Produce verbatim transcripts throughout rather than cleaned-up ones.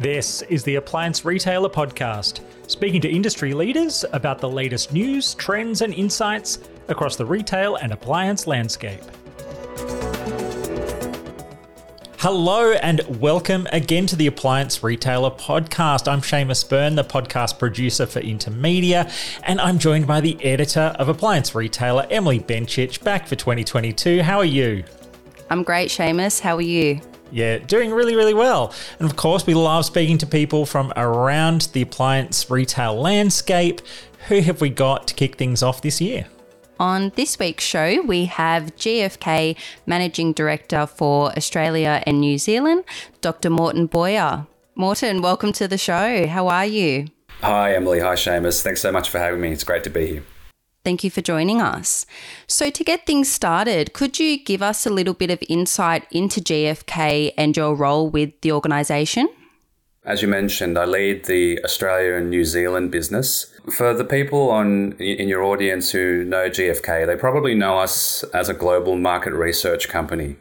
This is the Appliance Retailer Podcast, speaking to industry leaders about the latest news, trends, and insights across the retail and appliance landscape. Hello and welcome again to the Appliance Retailer Podcast. I'm Seamus Byrne, the podcast producer for Intermedia, and I'm joined by the editor of Appliance Retailer, Emily Benchich, back for twenty twenty-two. How are you? I'm great, Seamus. How are you? Yeah, doing really, really well. And of course, we love speaking to people from around the appliance retail landscape. Who have we got to kick things off this year? On this week's show, we have G F K Managing Director for Australia and New Zealand, Doctor Morten Boyer. Morten, welcome to the show. How are you? Hi, Emily. Hi, Seamus. Thanks so much for having me. It's great to be here. Thank you for joining us. So to get things started, could you give us a little bit of insight into G F K and your role with the organisation? As you mentioned, I lead the Australia and New Zealand business. For the people on in your audience who know G F K, they probably know us as a global market research company.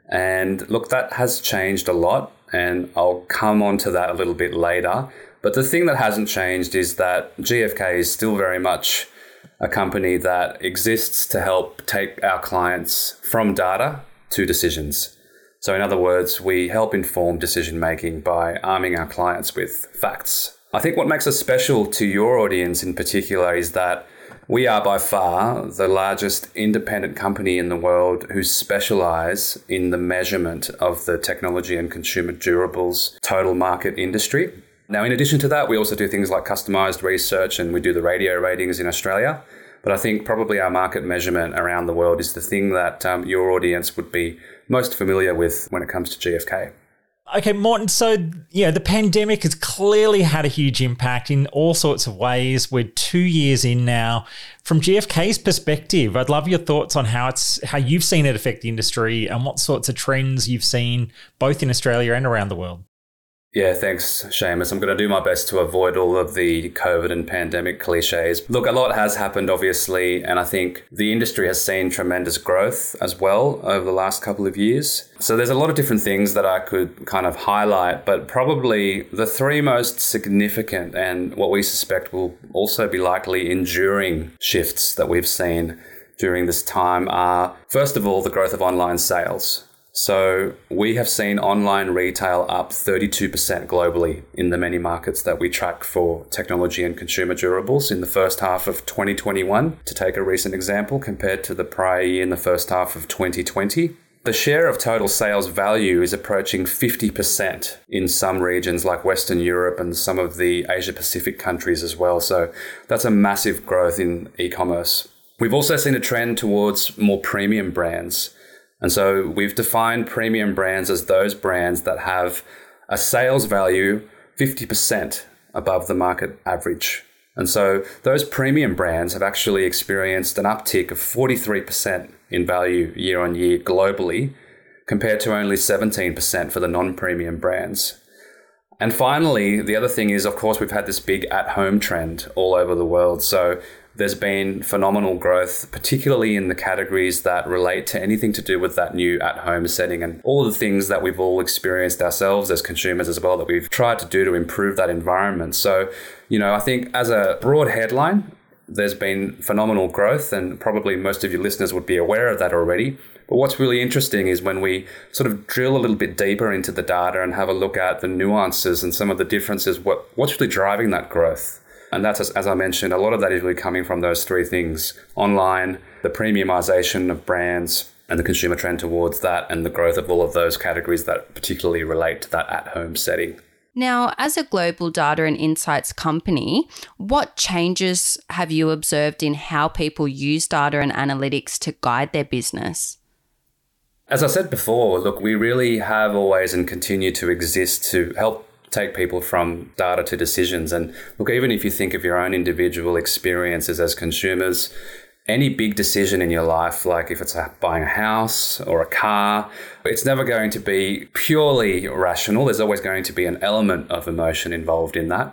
And look, that has changed a lot, and I'll come on to that a little bit later. But the thing that hasn't changed is that G F K is still very much a company that exists to help take our clients from data to decisions. So in other words, we help inform decision-making by arming our clients with facts. I think what makes us special to your audience in particular is that we are by far the largest independent company in the world who specialize in the measurement of the technology and consumer durables total market industry. Now, in addition to that, we also do things like customized research, and we do the radio ratings in Australia. But I think probably our market measurement around the world is the thing that um, your audience would be most familiar with when it comes to G F K. Okay, Morten, so yeah, the pandemic has clearly had a huge impact in all sorts of ways. We're two years in now. From G F K's perspective, I'd love your thoughts on how it's how you've seen it affect the industry and what sorts of trends you've seen both in Australia and around the world. Yeah, thanks, Seamus. I'm going to do my best to avoid all of the COVID and pandemic cliches. Look, a lot has happened, obviously, and I think the industry has seen tremendous growth as well over the last couple of years. So there's a lot of different things that I could kind of highlight, but probably the three most significant and what we suspect will also be likely enduring shifts that we've seen during this time are, first of all, the growth of online sales. So we have seen online retail up thirty-two percent globally in the many markets that we track for technology and consumer durables in the first half of twenty twenty-one, to take a recent example, compared to the prior year in the first half of twenty twenty. The share of total sales value is approaching fifty percent in some regions like Western Europe and some of the Asia Pacific countries as well. So that's a massive growth in e-commerce. We've also seen a trend towards more premium brands. And so we've defined premium brands as those brands that have a sales value fifty percent above the market average. And so those premium brands have actually experienced an uptick of forty-three percent in value year on year globally, compared to only seventeen percent for the non-premium brands. And finally, the other thing is, of course, we've had this big at-home trend all over the world. So there's been phenomenal growth, particularly in the categories that relate to anything to do with that new at-home setting and all the things that we've all experienced ourselves as consumers as well that we've tried to do to improve that environment. So, you know, I think as a broad headline, there's been phenomenal growth, and probably most of your listeners would be aware of that already. But what's really interesting is when we sort of drill a little bit deeper into the data and have a look at the nuances and some of the differences, what what's really driving that growth. And that's, as I mentioned, a lot of that is really coming from those three things: online, the premiumization of brands, and the consumer trend towards that, and the growth of all of those categories that particularly relate to that at-home setting. Now, as a global data and insights company, what changes have you observed in how people use data and analytics to guide their business? As I said before, look, we really have always and continue to exist to help take people from data to decisions. And look, even if you think of your own individual experiences as consumers, any big decision in your life, like if it's buying a house or a car, it's never going to be purely rational. There's always going to be an element of emotion involved in that.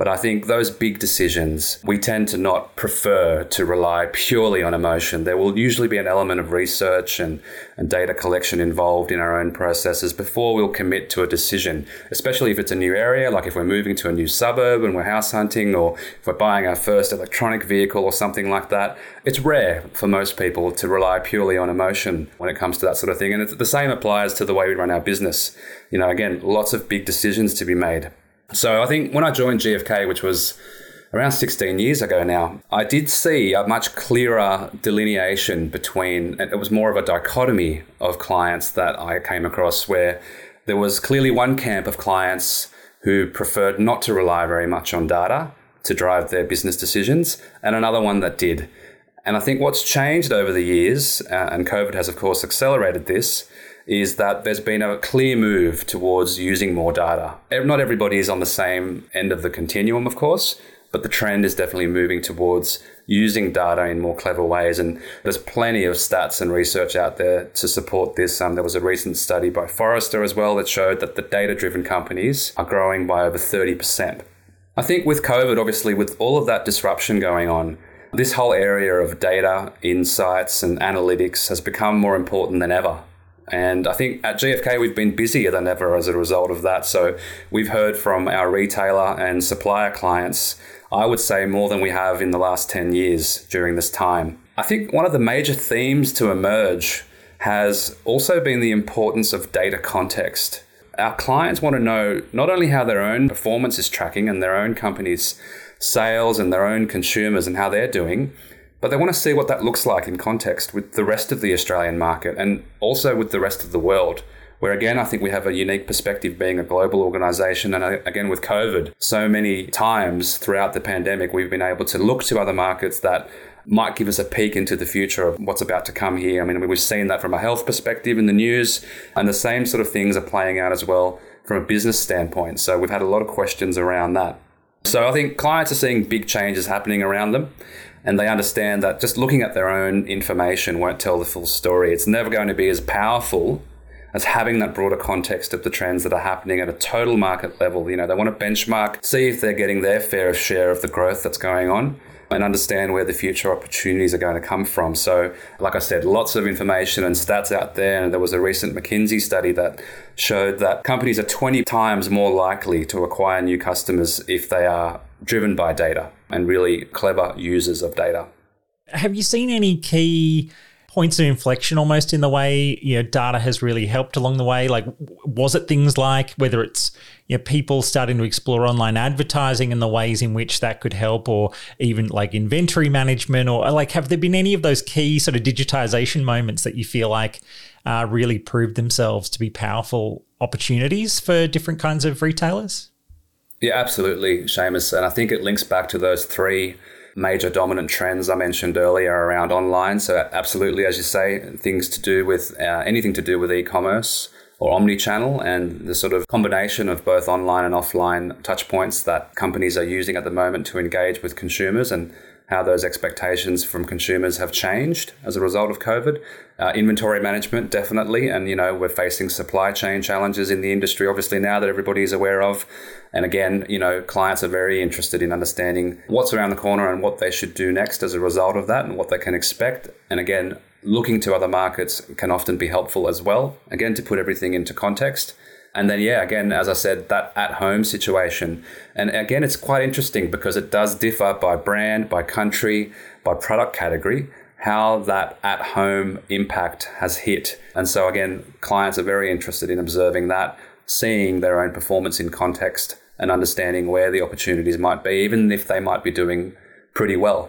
But I think those big decisions, we tend to not prefer to rely purely on emotion. There will usually be an element of research and, and data collection involved in our own processes before we'll commit to a decision, especially if it's a new area, like if we're moving to a new suburb and we're house hunting, or if we're buying our first electronic vehicle or something like that. It's rare for most people to rely purely on emotion when it comes to that sort of thing. And it's, the same applies to the way we run our business. You know, again, lots of big decisions to be made. So I think when I joined G F K, which was around sixteen years ago now, I did see a much clearer delineation between, and it was more of a dichotomy of clients that I came across, where there was clearly one camp of clients who preferred not to rely very much on data to drive their business decisions, and another one that did. And I think what's changed over the years, uh, and COVID has of course accelerated this, is that there's been a clear move towards using more data. Not everybody is on the same end of the continuum, of course, but the trend is definitely moving towards using data in more clever ways. And there's plenty of stats and research out there to support this. Um, there was a recent study by Forrester as well that showed that the data-driven companies are growing by over thirty percent. I think with COVID, obviously, with all of that disruption going on, this whole area of data, insights and analytics has become more important than ever. And I think at G F K, we've been busier than ever as a result of that. So we've heard from our retailer and supplier clients, I would say more than we have in the last ten years during this time. I think one of the major themes to emerge has also been the importance of data context. Our clients want to know not only how their own performance is tracking and their own company's sales and their own consumers and how they're doing, but they want to see what that looks like in context with the rest of the Australian market and also with the rest of the world, where again, I think we have a unique perspective being a global organization. And again, with COVID, so many times throughout the pandemic, we've been able to look to other markets that might give us a peek into the future of what's about to come here. I mean, we've seen that from a health perspective in the news, and the same sort of things are playing out as well from a business standpoint. So we've had a lot of questions around that. So I think clients are seeing big changes happening around them. And they understand that just looking at their own information won't tell the full story. It's never going to be as powerful as having that broader context of the trends that are happening at a total market level. You know, they want to benchmark, see if they're getting their fair share of the growth that's going on, and understand where the future opportunities are going to come from. So, like I said, lots of information and stats out there. And there was a recent McKinsey study that showed that companies are twenty times more likely to acquire new customers if they are driven by data and really clever users of data. Have you seen any key points of inflection almost in the way, you know, data has really helped along the way? Like, was it things like whether it's, you know, people starting to explore online advertising and the ways in which that could help, or even like inventory management, or like, have there been any of those key sort of digitization moments that you feel like uh, really proved themselves to be powerful opportunities for different kinds of retailers? Yeah, absolutely, Seamus. And I think it links back to those three major dominant trends I mentioned earlier around online. So absolutely, as you say, things to do with uh, anything to do with e-commerce or omni-channel, and the sort of combination of both online and offline touch points that companies are using at the moment to engage with consumers, and how those expectations from consumers have changed as a result of COVID. Uh, inventory management, definitely. And, you know, we're facing supply chain challenges in the industry, obviously, now that everybody is aware of. And again, you know, clients are very interested in understanding what's around the corner and what they should do next as a result of that and what they can expect. And again, looking to other markets can often be helpful as well, again, to put everything into context. And then, yeah, again, as I said, that at-home situation. And again, it's quite interesting because it does differ by brand, by country, by product category, how that at-home impact has hit. And so, again, clients are very interested in observing that, seeing their own performance in context and understanding where the opportunities might be, even if they might be doing pretty well.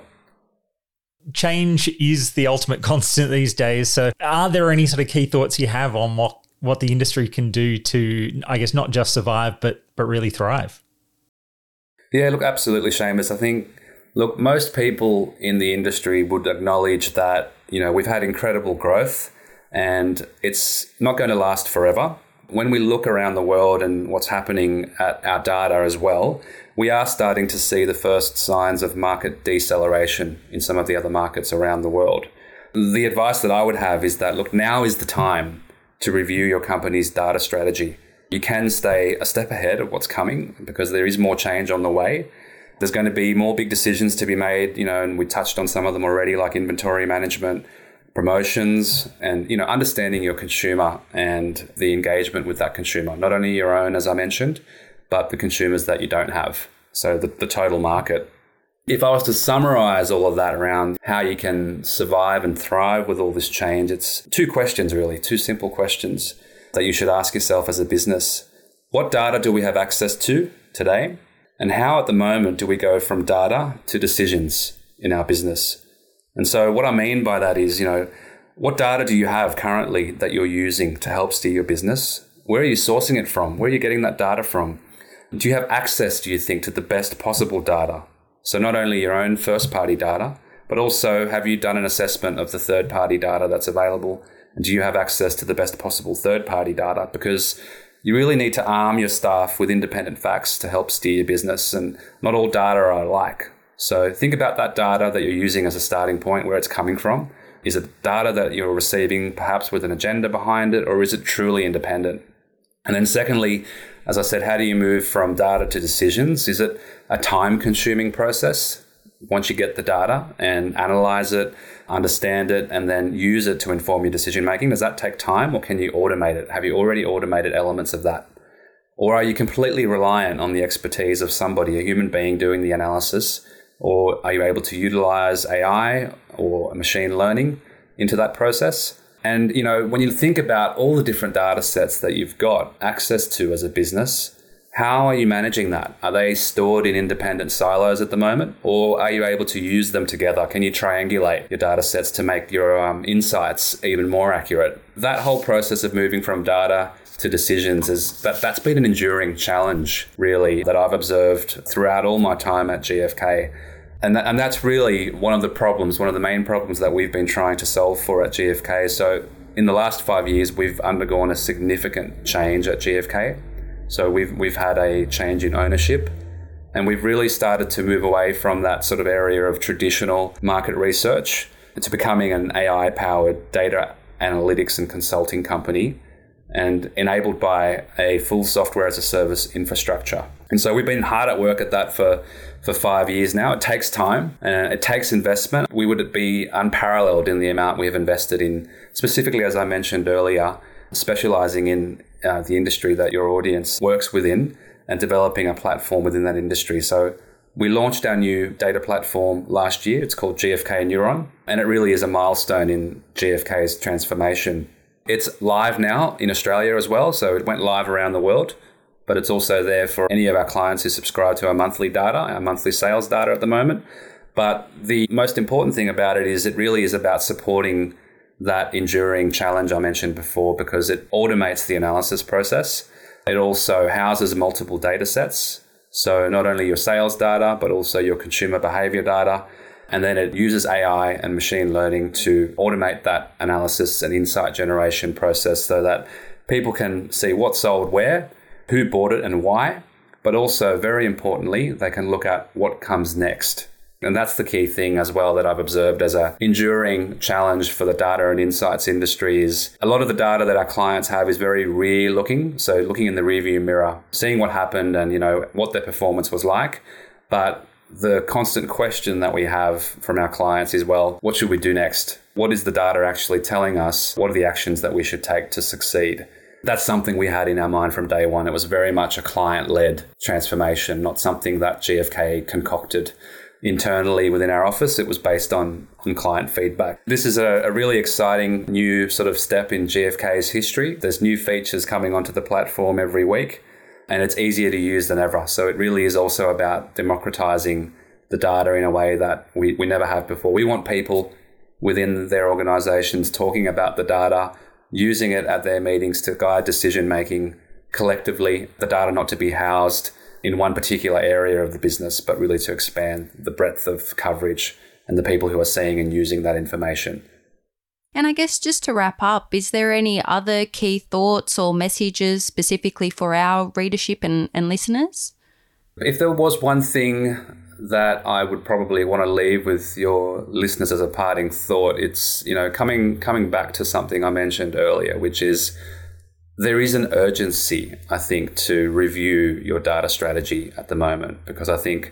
Change is the ultimate constant these days. So are there any sort of key thoughts you have on what what the industry can do to, I guess, not just survive, but but really thrive? Yeah, look, absolutely, Seamus. I think, look, most people in the industry would acknowledge that, you know, we've had incredible growth and it's not going to last forever. When we look around the world and what's happening at our data as well, we are starting to see the first signs of market deceleration in some of the other markets around the world. The advice that I would have is that, look, now is the time to review your company's data strategy. You can stay a step ahead of what's coming because there is more change on the way. There's going to be more big decisions to be made, you know, and we touched on some of them already, like inventory management, promotions, and, you know, understanding your consumer and the engagement with that consumer, not only your own, as I mentioned, but the consumers that you don't have. So the, the total market. If I was to summarize all of that around how you can survive and thrive with all this change, it's two questions really, two simple questions that you should ask yourself as a business. What data do we have access to today? And how at the moment do we go from data to decisions in our business? And so what I mean by that is, you know, what data do you have currently that you're using to help steer your business? Where are you sourcing it from? Where are you getting that data from? Do you have access, do you think, to the best possible data? So not only your own first-party data, but also have you done an assessment of the third-party data that's available? And do you have access to the best possible third-party data? Because you really need to arm your staff with independent facts to help steer your business, and not all data are alike. So think about that data that you're using as a starting point, where it's coming from. Is it data that you're receiving perhaps with an agenda behind it, or is it truly independent? And then secondly, as I said, how do you move from data to decisions? Is it a time-consuming process? Once you get the data and analyze it, understand it, and then use it to inform your decision-making, does that take time, or can you automate it? Have you already automated elements of that? Or are you completely reliant on the expertise of somebody, a human being doing the analysis? Or are you able to utilize A I or machine learning into that process? And, you know, when you think about all the different data sets that you've got access to as a business, how are you managing that? Are they stored in independent silos at the moment? Or are you able to use them together? Can you triangulate your data sets to make your um, insights even more accurate? That whole process of moving from data to decisions is that that's been an enduring challenge, really, that I've observed throughout all my time at G F K. And, that, and that's really one of the problems, one of the main problems that we've been trying to solve for at G F K. So in the last five years, we've undergone a significant change at G F K. So we've we've had a change in ownership, and we've really started to move away from that sort of area of traditional market research to becoming an A I-powered data analytics and consulting company, and enabled by a full software as a service infrastructure. And so we've been hard at work at that for, for five years now. It takes time and it takes investment. We would be unparalleled in the amount we have invested in, specifically, as I mentioned earlier, specializing in uh, the industry that your audience works within and developing a platform within that industry. So we launched our new data platform last year. It's called G F K Neuron, and it really is a milestone in G F K's transformation. It's live now in Australia as well, so it went live around the world, but it's also there for any of our clients who subscribe to our monthly data, our monthly sales data at the moment. But the most important thing about it is it really is about supporting that enduring challenge I mentioned before, because it automates the analysis process. It also houses multiple data sets, so not only your sales data, but also your consumer behavior data. And then it uses A I and machine learning to automate that analysis and insight generation process so that people can see what sold where, who bought it and why, but also, very importantly, they can look at what comes next. And that's the key thing as well that I've observed as an enduring challenge for the data and insights industry is a lot of the data that our clients have is very rear looking. So looking in the rearview mirror, seeing what happened and, you know, what their performance was like. But the constant question that we have from our clients is, well, what should we do next? What is the data actually telling us? What are the actions that we should take to succeed? That's something we had in our mind from day one. It was very much a client-led transformation, not something that G F K concocted internally within our office. It was based on, on client feedback. This is a, a really exciting new sort of step in G F K's history. There's new features coming onto the platform every week, and it's easier to use than ever. So it really is also about democratizing the data in a way that we, we never have before. We want people within their organizations talking about the data, using it at their meetings to guide decision-making collectively, the data not to be housed in one particular area of the business, but really to expand the breadth of coverage and the people who are seeing and using that information. And I guess just to wrap up, is there any other key thoughts or messages specifically for our readership and, and listeners? If there was one thing that I would probably want to leave with your listeners as a parting thought, it's, you know, coming coming back to something I mentioned earlier, which is there is an urgency, I think, to review your data strategy at the moment, because I think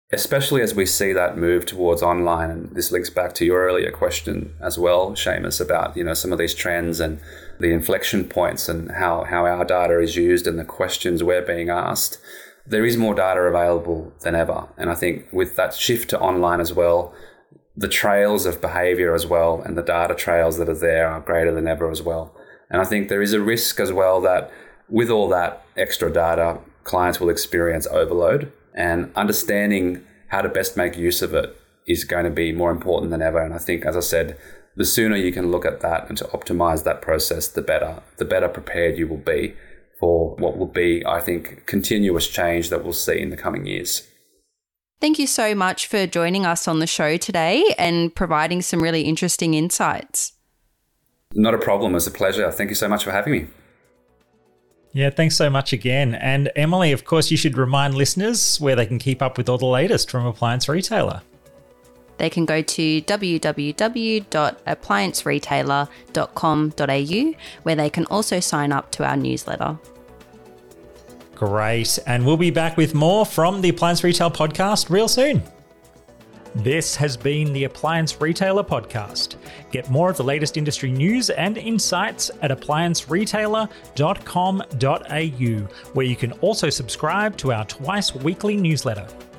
especially as we see that move towards online. And this links back to your earlier question as well, Seamus, about, you know, some of these trends and the inflection points and how, how our data is used and the questions we're being asked. There is more data available than ever. And I think with that shift to online as well, the trails of behavior as well and the data trails that are there are greater than ever as well. And I think there is a risk as well that with all that extra data, clients will experience overload, and understanding how to best make use of it is going to be more important than ever. And I think, as I said, the sooner you can look at that and to optimize that process, the better, the better prepared you will be for what will be, I think, continuous change that we'll see in the coming years. Thank you so much for joining us on the show today and providing some really interesting insights. Not a problem. It's a pleasure. Thank you so much for having me. Yeah, thanks so much again. And Emily, of course, you should remind listeners where they can keep up with all the latest from Appliance Retailer. They can go to w w w dot appliance retailer dot com dot a u, where they can also sign up to our newsletter. Great. And we'll be back with more from the Appliance Retail Podcast real soon. This has been the Appliance Retailer Podcast. Get more of the latest industry news and insights at appliance retailer dot com dot a u, where you can also subscribe to our twice weekly newsletter.